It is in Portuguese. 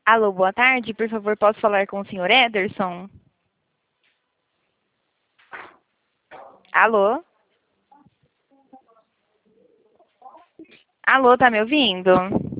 Alô, boa tarde. Por favor, posso falar com o senhor Ederson? Alô? Alô, tá me ouvindo?